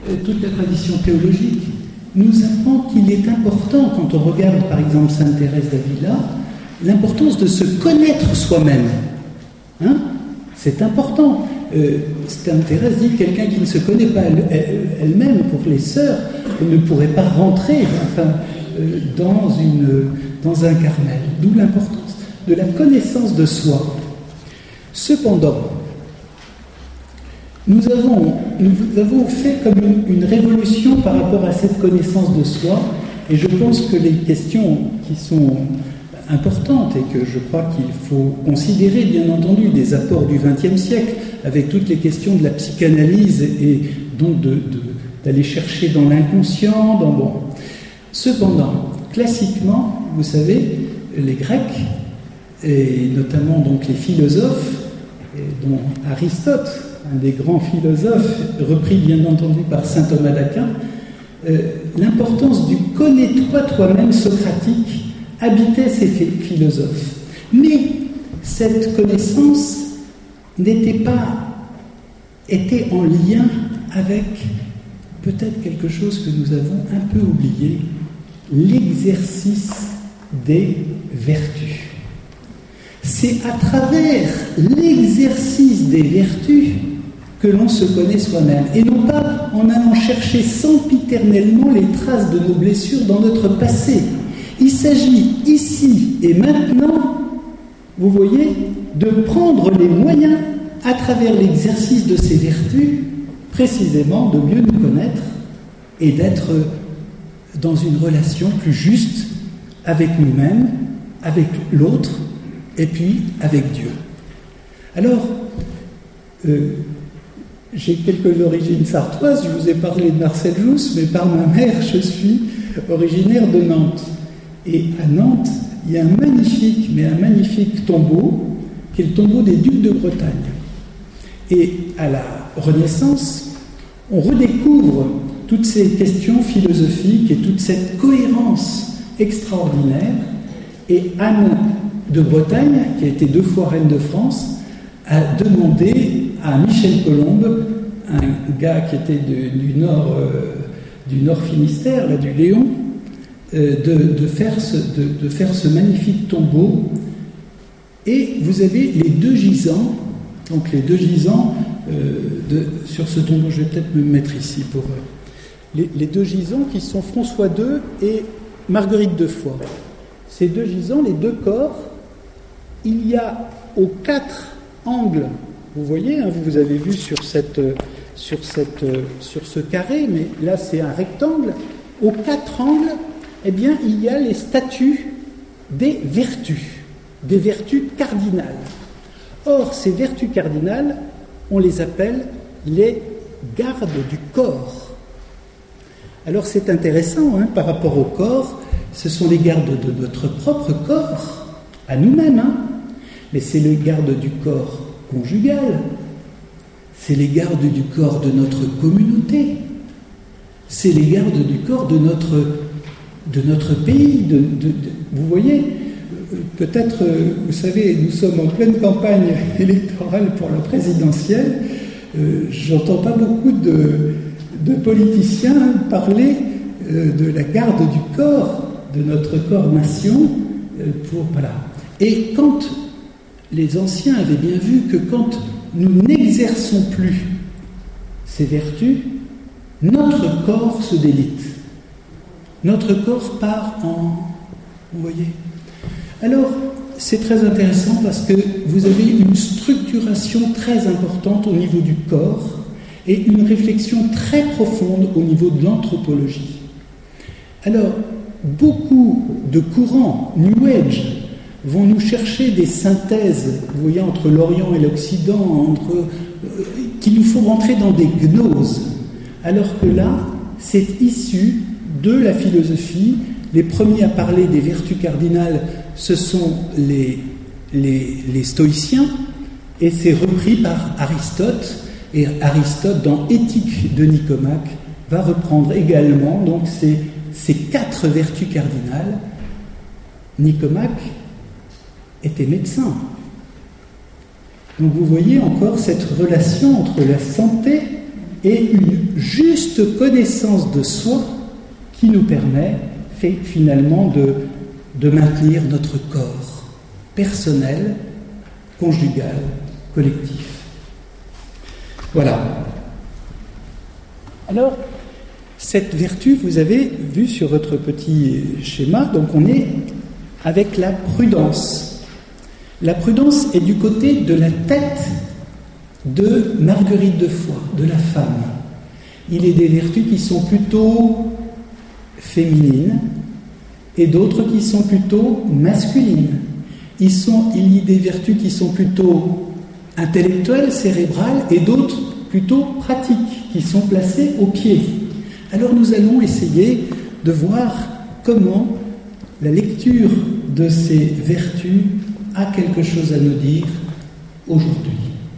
toute la tradition théologique nous apprend qu'il est important, quand on regarde par exemple Sainte Thérèse d'Avila, l'importance de se connaître soi-même. Hein? C'est important. Sainte Thérèse dit que quelqu'un qui ne se connaît pas elle-même, pour les sœurs, ne pourrait pas rentrer dans un Carmel. D'où l'importance de la connaissance de soi. Cependant, nous avons fait comme une révolution par rapport à cette connaissance de soi, et je pense que les questions qui sont importantes et que je crois qu'il faut considérer, bien entendu, des apports du XXe siècle, avec toutes les questions de la psychanalyse et donc d'aller chercher dans l'inconscient, Cependant, classiquement, vous savez, les Grecs, et notamment donc les philosophes, dont Aristote, un des grands philosophes, repris bien entendu par saint Thomas d'Aquin, l'importance du « connais-toi toi-même » socratique habitait ces philosophes. Mais cette connaissance était en lien avec peut-être quelque chose que nous avons un peu oublié, l'exercice des vertus. C'est à travers l'exercice des vertus que l'on se connaît soi-même, et non pas en allant chercher sempiternellement les traces de nos blessures dans notre passé. Il s'agit ici et maintenant, vous voyez, de prendre les moyens, à travers l'exercice de ces vertus, précisément de mieux nous connaître et d'être dans une relation plus juste avec nous-mêmes, avec l'autre, et puis avec Dieu. Alors, j'ai quelques origines sartoises, je vous ai parlé de Marcel Jousse, mais par ma mère, je suis originaire de Nantes. Et à Nantes, il y a un magnifique tombeau, qui est le tombeau des ducs de Bretagne. Et à la Renaissance, on redécouvre toutes ces questions philosophiques et toute cette cohérence extraordinaire. Et Anne de Bretagne, qui a été 2 fois reine de France, a demandé à Michel Colombe, un gars qui était du nord Finistère, là, du Léon, de faire ce magnifique tombeau. Et vous avez les 2 gisants, donc les 2 gisants sur ce tombeau, je vais peut-être me mettre ici pour les 2 gisants qui sont François II et Marguerite de Foix. Ces 2 gisants, les 2 corps, il y a aux 4 angles, vous voyez, hein, vous avez vu sur ce carré, mais là c'est un rectangle, aux 4 angles, eh bien, il y a les statues des vertus cardinales. Or, ces vertus cardinales, on les appelle les gardes du corps. Alors, c'est intéressant, hein, par rapport au corps, ce sont les gardes de notre propre corps, à nous-mêmes, hein, mais c'est les gardes du corps conjugal, c'est les gardes du corps de notre communauté, c'est les gardes du corps de notre pays, vous voyez, peut-être, vous savez, nous sommes en pleine campagne électorale pour la présidentielle, j'entends pas beaucoup de politiciens parler de la garde du corps, de notre corps-nation, voilà. Et quand les anciens avaient bien vu que quand nous n'exerçons plus ces vertus, notre corps se délite. Notre corps part vous voyez. Alors, c'est très intéressant parce que vous avez une structuration très importante au niveau du corps et une réflexion très profonde au niveau de l'anthropologie. Alors, beaucoup de courants New Age vont nous chercher des synthèses, vous voyez, entre l'Orient et l'Occident, qui nous font rentrer dans des gnoses, alors que là, c'est issu de la philosophie. Les premiers à parler des vertus cardinales, ce sont les stoïciens, et c'est repris par Aristote, et Aristote, dans Éthique de Nicomaque, va reprendre également donc ces 4 vertus cardinales. Nicomaque était médecin. Donc vous voyez encore cette relation entre la santé et une juste juste connaissance de soi qui nous permet finalement de maintenir notre corps personnel, conjugal, collectif. Voilà. Alors, cette vertu, vous avez vu sur votre petit schéma, donc on est avec la prudence. La prudence est du côté de la tête de Marguerite de Foix, de la femme. Il est des vertus qui sont plutôt féminines et d'autres qui sont plutôt masculines. Il y a des vertus qui sont plutôt intellectuelles, cérébrales, et d'autres plutôt pratiques, qui sont placées au pied. Alors nous allons essayer de voir comment la lecture de ces vertus a quelque chose à nous dire aujourd'hui.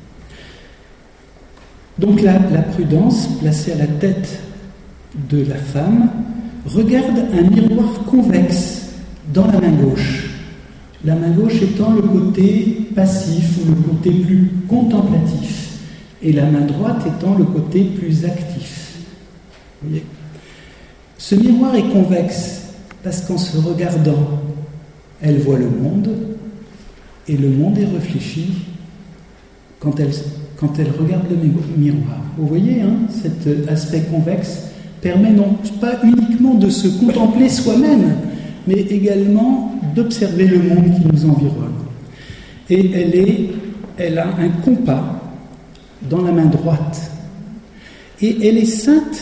Donc la prudence, placée à la tête de la femme, regarde un miroir convexe dans la main gauche. La main gauche étant le côté passif ou le côté plus contemplatif, et la main droite étant le côté plus actif. Vous voyez ? Ce miroir est convexe parce qu'en se regardant, elle voit le monde, et le monde est réfléchi quand elle regarde le miroir. Vous voyez, cet aspect convexe permet non pas uniquement de se contempler soi-même, mais également d'observer le monde qui nous environne. Et elle a un compas dans la main droite. Et elle est ceinte.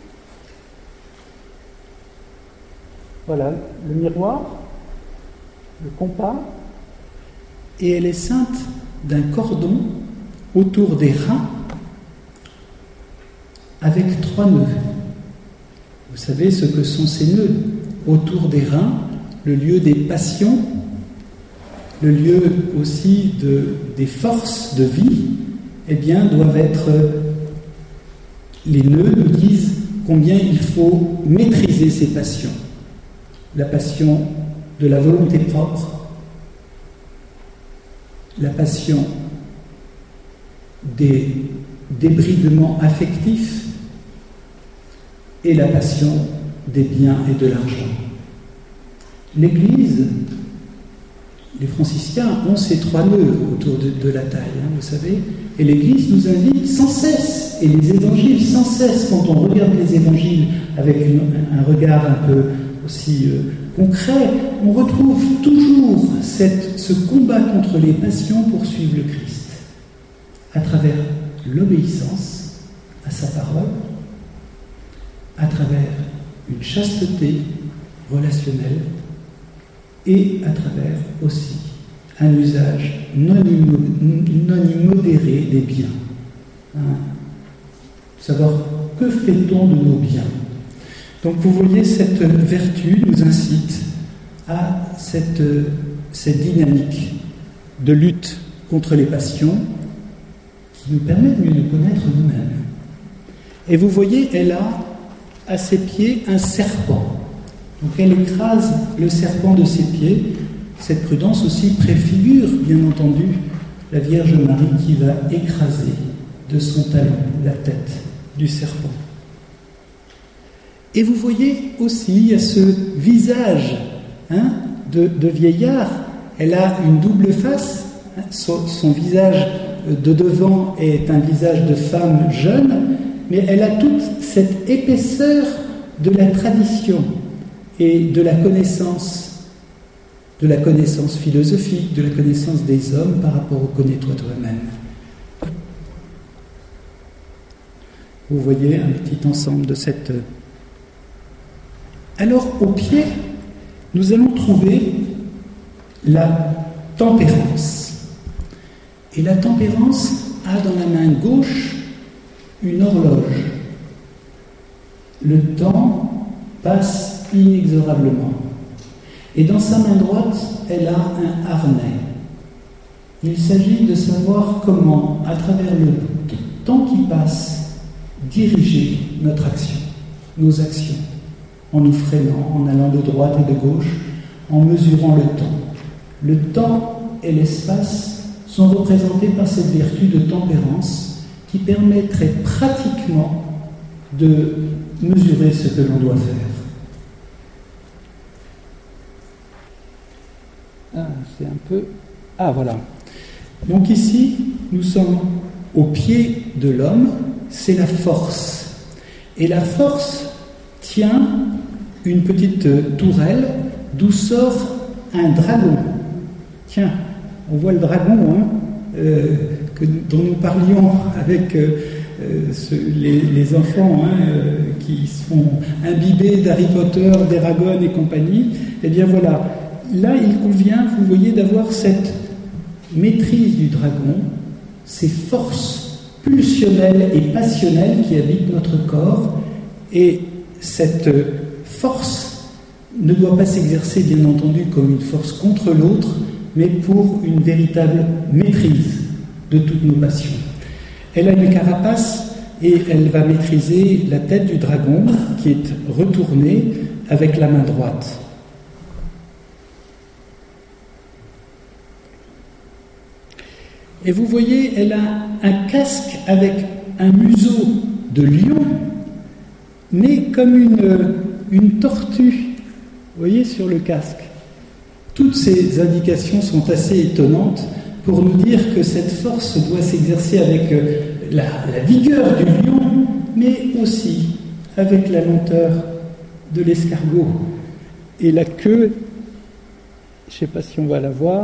Voilà, le miroir, le compas, et elle est ceinte d'un cordon autour des reins avec 3 nœuds. Vous savez ce que sont ces nœuds? Autour des reins, le lieu des passions, le lieu aussi des forces de vie, eh bien, doivent être... Les nœuds nous disent combien il faut maîtriser ces passions. La passion de la volonté propre, la passion des débridements affectifs et la passion des biens et de l'argent. L'Église, les franciscains ont ces 3 nœuds autour de la taille, vous savez, et l'Église nous invite sans cesse, et les évangiles sans cesse, quand on regarde les évangiles avec un regard un peu aussi concret, on retrouve toujours ce combat contre les passions pour suivre le Christ, à travers l'obéissance à sa parole, à travers une chasteté relationnelle et à travers aussi un usage non immodéré des biens. Savoir que fait-on de nos biens. Donc vous voyez, cette vertu nous incite à cette dynamique de lutte contre les passions qui nous permet de mieux nous connaître nous-mêmes. Et vous voyez, elle a à ses pieds un serpent. Donc elle écrase le serpent de ses pieds. Cette prudence aussi préfigure, bien entendu, la Vierge Marie qui va écraser de son talon la tête du serpent. Et vous voyez aussi, il y a ce visage de vieillard. Elle a une double face. Son visage de devant est un visage de femme jeune, mais elle a toute cette épaisseur de la tradition et de la connaissance philosophique, de la connaissance des hommes par rapport au connais-toi toi-même. Vous voyez un petit ensemble de cette... Alors, au pied, nous allons trouver la tempérance. Et la tempérance a dans la main gauche une horloge. Le temps passe inexorablement. Et dans sa main droite, elle a un harnais. Il s'agit de savoir comment, à travers le temps qui passe, diriger notre action, nos actions, en nous freinant, en allant de droite et de gauche, en mesurant le temps. Le temps et l'espace sont représentés par cette vertu de tempérance qui permet très pratiquement de mesurer ce que l'on doit faire. C'est un peu... voilà. Donc ici, nous sommes au pied de l'homme, c'est la force. Et la force tient une petite tourelle d'où sort un dragon. Tiens, on voit le dragon dont nous parlions avec les enfants qui sont imbibés d'Harry Potter, d'Eragon et compagnie. Eh bien voilà, là il convient, vous voyez, d'avoir cette maîtrise du dragon, ces forces pulsionnelles et passionnelles qui habitent notre corps, et cette force ne doit pas s'exercer, bien entendu, comme une force contre l'autre, mais pour une véritable maîtrise de toutes nos passions. Elle a une carapace et elle va maîtriser la tête du dragon qui est retournée avec la main droite. Et vous voyez, elle a un casque avec un museau de lion, mais comme une tortue, vous voyez, sur le casque. Toutes ces indications sont assez étonnantes pour nous dire que cette force doit s'exercer avec la vigueur du lion, mais aussi avec la lenteur de l'escargot. Et la queue, je ne sais pas si on va la voir.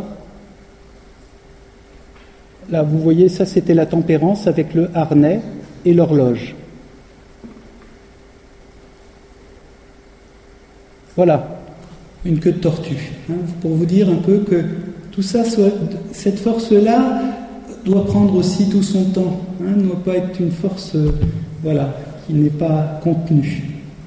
Là, vous voyez, ça c'était la tempérance avec le harnais et l'horloge. Voilà, une queue de tortue. Pour vous dire un peu que tout ça, cette force-là doit prendre aussi tout son temps. Ne doit pas être une force qui n'est pas contenue.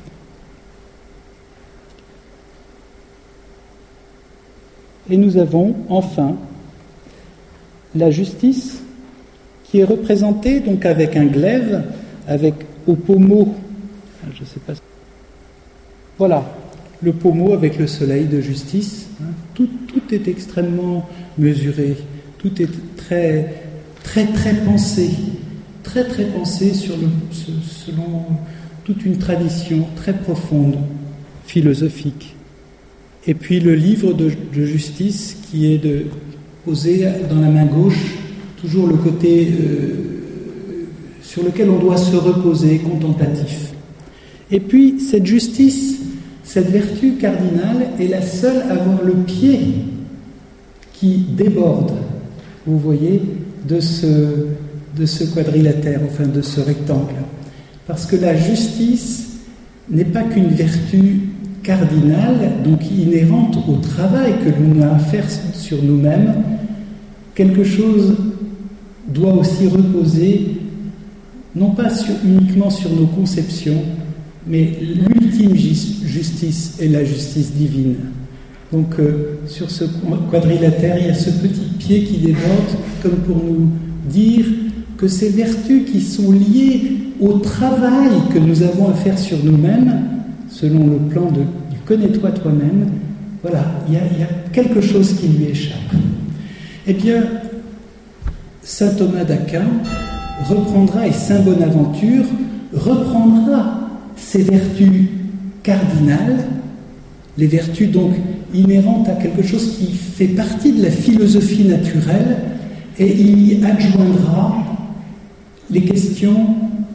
Et nous avons enfin la justice qui est représentée donc avec un glaive, avec au pommeau, je ne sais pas. Voilà, le pommeau avec le soleil de justice. Tout est extrêmement mesuré, tout est très très très pensé, très très pensé selon toute une tradition très profonde, philosophique. Et puis le livre de justice qui est posé dans la main gauche, toujours le côté sur lequel on doit se reposer, contemplatif. Et puis cette justice, cette vertu cardinale est la seule à avoir le pied qui déborde, vous voyez, de ce quadrilatère, enfin de ce rectangle. Parce que la justice n'est pas qu'une vertu cardinale, donc inhérente au travail que l'on a à faire sur nous-mêmes. Quelque chose doit aussi reposer, non pas uniquement sur nos conceptions, mais l'ultime justice est la justice divine. Donc sur ce quadrilatère, il y a ce petit pied qui déborde, comme pour nous dire que ces vertus qui sont liées au travail que nous avons à faire sur nous-mêmes, selon le plan du connais-toi toi-même, voilà, il y a quelque chose qui lui échappe. Eh bien, saint Thomas d'Aquin reprendra, et saint Bonaventure reprendra ces vertus cardinales, les vertus donc inhérentes à quelque chose qui fait partie de la philosophie naturelle, et il y adjoindra les questions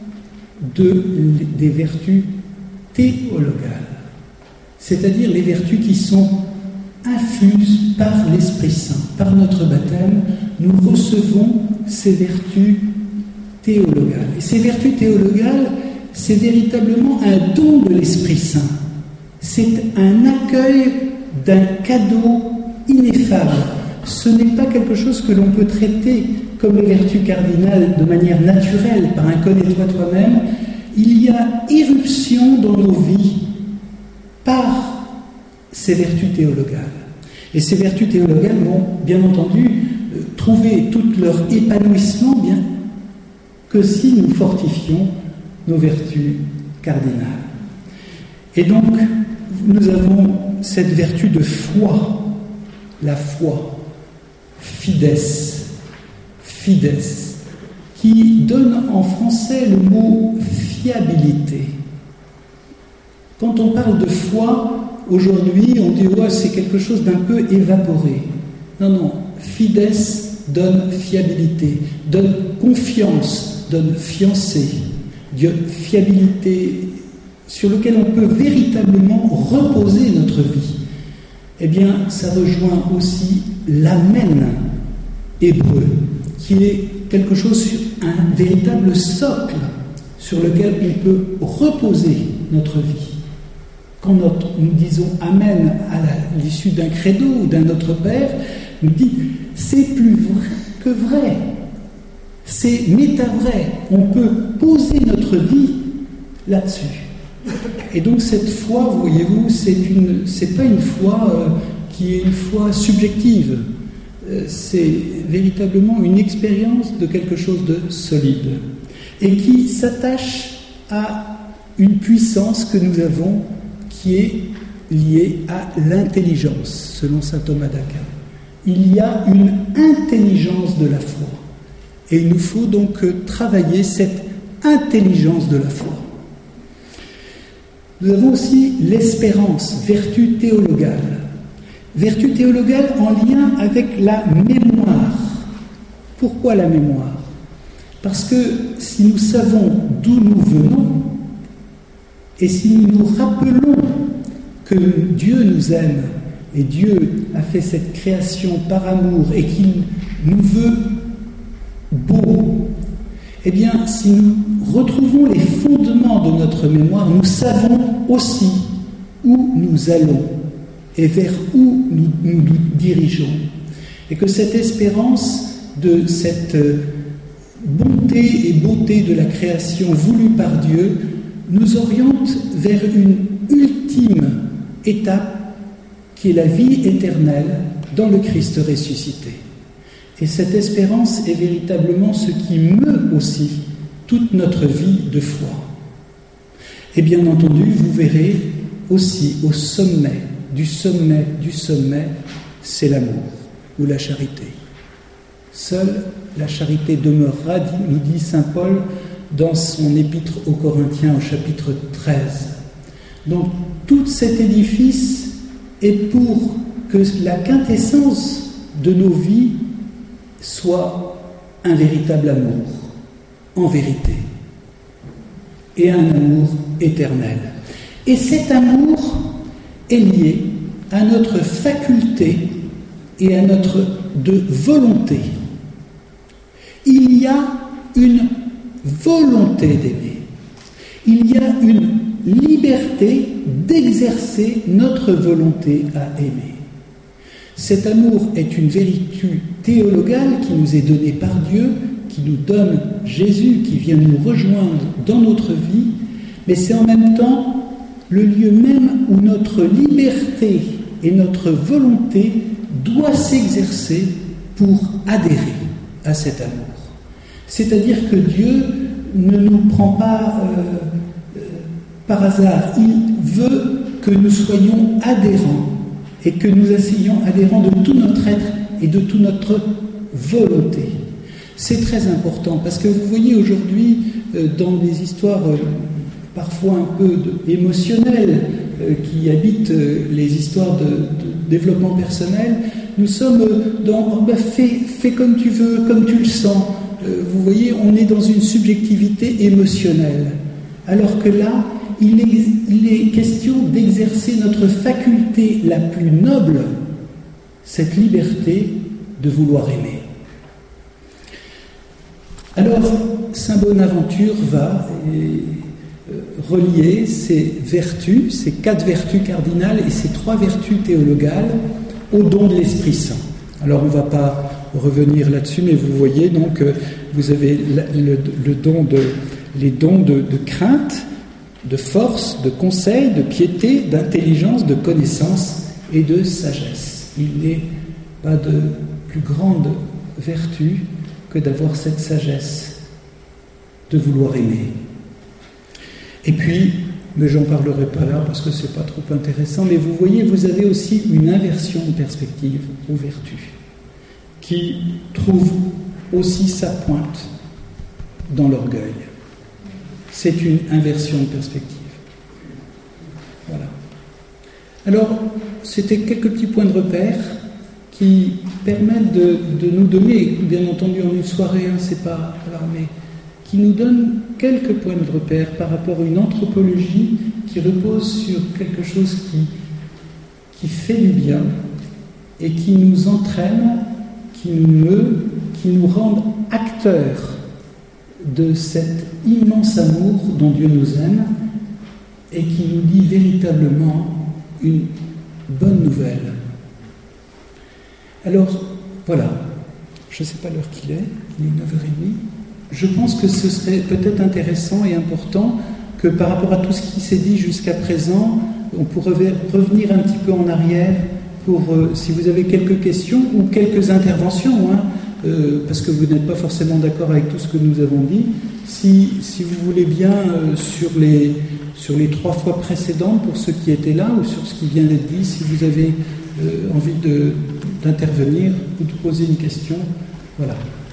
des vertus théologales, c'est-à-dire les vertus qui sont infuses par l'Esprit Saint. Par notre baptême, nous recevons ces vertus théologales. Et ces vertus théologales, c'est véritablement un don de l'Esprit Saint. C'est un accueil d'un cadeau ineffable. Ce n'est pas quelque chose que l'on peut traiter comme les vertus cardinales de manière naturelle, par un connais-toi toi-même. Il y a irruption dans nos vies par ces vertus théologales. Et ces vertus théologales vont, bien entendu, trouver tout leur épanouissement bien que si nous fortifions nos vertus cardinales. Et donc, nous avons cette vertu de foi, la foi, fides, qui donne en français le mot fiabilité. Quand on parle de foi, aujourd'hui, on dit ouais, c'est quelque chose d'un peu évaporé. Non, fides donne fiabilité, donne confiance, donne fiancé, fiabilité sur lequel on peut véritablement reposer notre vie. Eh bien, ça rejoint aussi l'amen hébreu, qui est quelque chose sur un véritable socle sur lequel on peut reposer notre vie. Quand nous disons amen à l'issue d'un credo ou d'un Notre Père, nous dit c'est plus vrai que vrai, c'est méta-vrai. On peut poser notre vie là-dessus. Et donc cette foi, voyez-vous, c'est pas une foi qui est une foi subjective. C'est véritablement une expérience de quelque chose de solide et qui s'attache à une puissance que nous avons qui est liée à l'intelligence, selon saint Thomas d'Aquin. Il y a une intelligence de la foi et il nous faut donc travailler cette intelligence de la foi. Nous avons aussi l'espérance, vertu théologale. Vertu théologale en lien avec la mémoire. Pourquoi la mémoire ? Parce que si nous savons d'où nous venons, et si nous nous rappelons que Dieu nous aime, et Dieu a fait cette création par amour, et qu'il nous veut beaux, eh bien, si nous retrouvons les fondements de notre mémoire, nous savons aussi où nous allons et vers où nous nous dirigeons. Et que cette espérance de cette bonté et beauté de la création voulue par Dieu nous oriente vers une ultime étape qui est la vie éternelle dans le Christ ressuscité. Et cette espérance est véritablement ce qui meut aussi toute notre vie de foi. Et bien entendu, vous verrez aussi au sommet, c'est l'amour ou la charité. Seule la charité demeurera, nous dit saint Paul dans son épître aux Corinthiens au chapitre 13. Donc tout cet édifice est pour que la quintessence de nos vies soit un véritable amour, en vérité, et un amour éternel. Et cet amour est lié à notre faculté et à notre volonté. Il y a une volonté d'aimer. Il y a une liberté d'exercer notre volonté à aimer. Cet amour est une vertu théologale qui nous est donnée par Dieu, qui nous donne Jésus, qui vient nous rejoindre dans notre vie, mais c'est en même temps le lieu même où notre liberté et notre volonté doivent s'exercer pour adhérer à cet amour. C'est-à-dire que Dieu ne nous prend pas par hasard, il veut que nous soyons adhérents et que nous assignions adhérents de tout notre être et de toute notre volonté. C'est très important parce que vous voyez aujourd'hui dans des histoires parfois un peu émotionnelles qui habitent les histoires de développement personnel, nous sommes dans fais comme tu veux, comme tu le sens. Vous voyez, on est dans une subjectivité émotionnelle. Alors que là, il est question d'exercer notre faculté la plus noble, cette liberté de vouloir aimer. Alors, saint Bonaventure va relier ces vertus, ces 4 vertus cardinales et ces 3 vertus théologales au don de l'Esprit Saint. Alors, on ne va pas revenir là-dessus, mais vous voyez, donc, vous avez les dons de crainte, de force, de conseil, de piété, d'intelligence, de connaissance et de sagesse. Il n'est pas de plus grande vertu que d'avoir cette sagesse, de vouloir aimer. Et puis, mais j'en parlerai pas là parce que c'est pas trop intéressant, mais vous voyez, vous avez aussi une inversion de perspective aux vertus, qui trouve aussi sa pointe dans l'orgueil. C'est une inversion de perspective. Voilà. Alors, c'était quelques petits points de repère qui permettent de nous donner, bien entendu en une soirée, c'est pas, mais qui nous donnent quelques points de repère par rapport à une anthropologie qui repose sur quelque chose qui fait du bien et qui nous entraîne, qui nous meut, qui nous rend acteurs de cet immense amour dont Dieu nous aime et qui nous dit véritablement une bonne nouvelle. Alors, voilà, je ne sais pas l'heure qu'il est, il est 9h30. Je pense que ce serait peut-être intéressant et important que par rapport à tout ce qui s'est dit jusqu'à présent, on pourrait revenir un petit peu en arrière pour, si vous avez quelques questions ou quelques interventions, parce que vous n'êtes pas forcément d'accord avec tout ce que nous avons dit, si vous voulez bien, sur les 3 fois précédentes, pour ceux qui étaient là, ou sur ce qui vient d'être dit, si vous avez envie d'intervenir ou de poser une question, voilà.